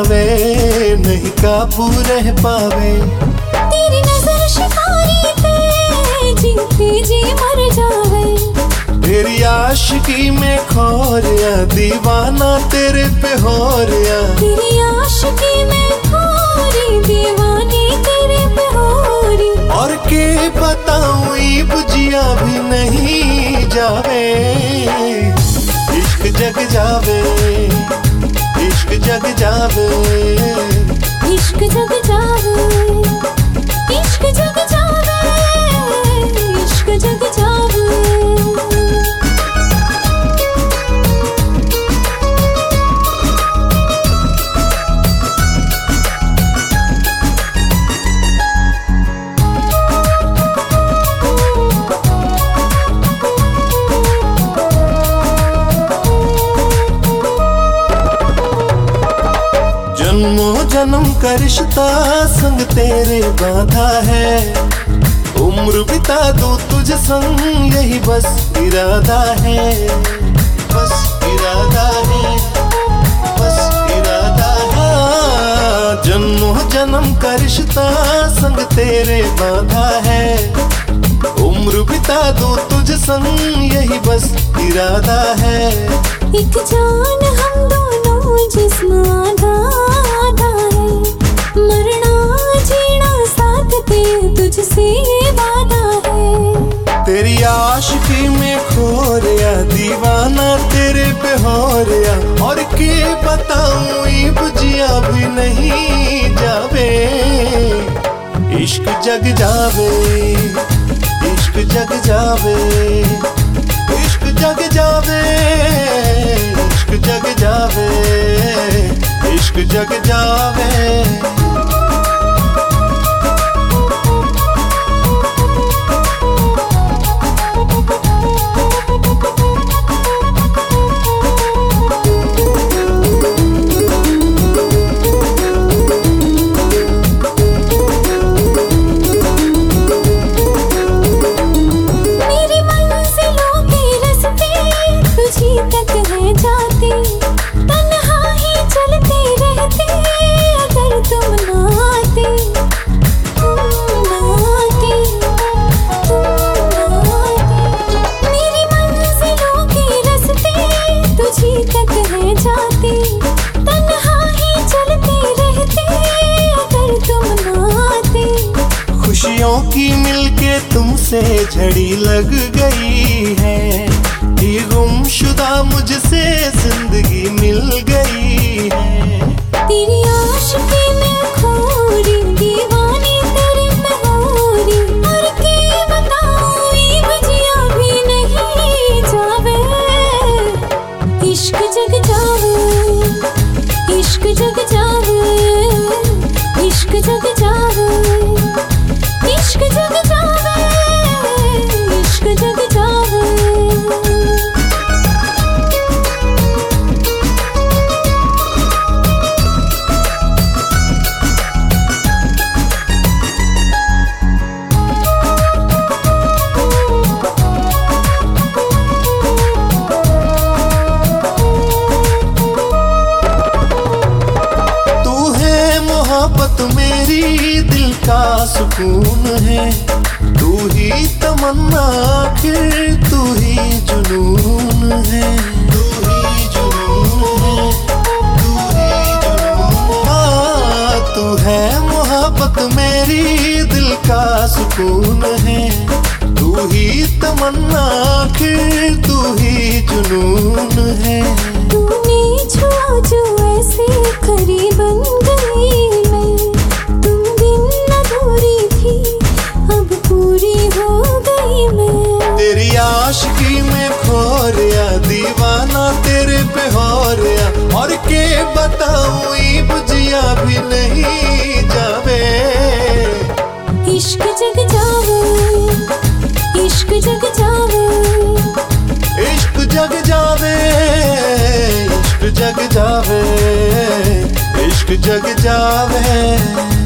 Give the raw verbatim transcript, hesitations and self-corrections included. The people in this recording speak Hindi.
जावे, नहीं काबू रह पावे। तेरी नजर शिकारी पे जीते जी मर जावे। तेरी आशिकी में खोरिया, दीवाना तेरे पे हो रिया। तेरी आशिकी में खोरी, दीवानी तेरे पे हो रही। और के बताऊं ई बुझिया भी नहीं जावे। इश्क जग जावे, इश्क जग जावे, इश्क जग जावे, इश्क जग जावे, इश्क जग जावे। जन्मों जन्म का रिश्ता संग तेरे बांधा है। उम्र बिता दूं तुझ संग, यही बस इरादा है, बस इरादा है, बस इरादा है। जन्मों जन्म का रिश्ता संग तेरे बांधा है। उम्र बिता दूं तुझ संग, यही बस इरादा है। एक जान हम दोनों जिस्म आधा आधा है। मरना जीना साथ ते तुझसे वादा है। तेरी आशिकी में खोरिया, दीवाना तेरे पे हो रिया। और के बताऊं ई बुझिया भी नहीं जावे। इश्क जग जावे, इश्क जग जावे, इश्क जग जावे, इश्क जग जावे, इश्क जग जावे। तक है जाती, तन्हा ही चलते रहते अगर तुम ना आते, तुम ना आते, तुम ना आते। मेरी मंजिलों के रास्ते तुझी तक है जाती, तन्हा ही चलते रहते अगर तुम ना आते। खुशियों की मिलके तुमसे झड़ी लग गई है। ये गुमशुदा मुझसे जिंदगी मिल गई है। तेरी आशिकी में खोरी, दीवानी तेरे पे हो रही। और के बताऊं ई बुझिया भी नहीं जावे। इश्क जग जावे, इश्क जग जावे, इश्क जग जावे, इश्क जग जावे, इश्क जग जावे। मोहब्बत मेरी दिल का सुकून है। तू ही तमन्ना, आखिर तू ही जुनून है, तू ही जुनून है, तू ही जुनून। हाँ, तू है मोहब्बत मेरी दिल का सुकून है। तू ही तमन्ना, आखिर तू ही जुनून है। तूने छुआ जो ऐसे करीब बन गई मैं। तुम बिन अधूरी थी, अब पूरी हो गई मैं। तेरी आशिकी में खोरिया, दीवाना तेरे पे हो रिया। और के बताऊं ई बुझिया भी नहीं जावे। इश्क जग जावे, इश्क जग जावे, इश्क जग जावे, इश्क जग जावे, इश्क जग जावे।